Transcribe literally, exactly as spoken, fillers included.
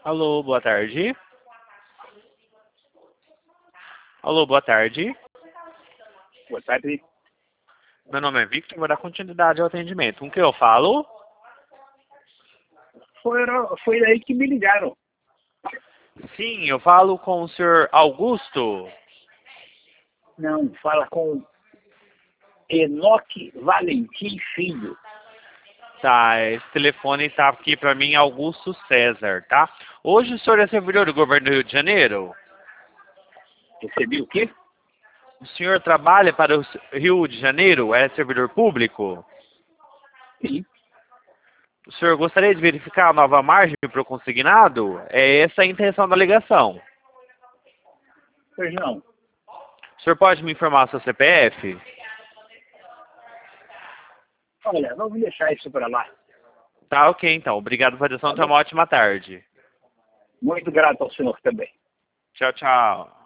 Alô, boa tarde. Alô, boa tarde. Boa tarde. Meu nome é Victor, vou dar continuidade ao atendimento. Com quem eu falo? Foi, foi aí que me ligaram. Sim, eu falo com o senhor Augusto. Não, fala com Enoque Valentim Filho. Tá, esse telefone tá aqui pra mim, Augusto César, tá? Hoje o senhor é servidor do governo do Rio de Janeiro? Recebi o quê? O senhor trabalha para o Rio de Janeiro? É servidor público? Sim. O senhor gostaria de verificar a nova margem para o consignado? É essa a intenção da ligação. Pois não. O senhor pode me informar seu C P F? Olha, vamos deixar isso para lá. Tá, ok então. Obrigado pela atenção. Tá Tenha bom? uma ótima tarde. Muito grato ao senhor também. Tchau, tchau.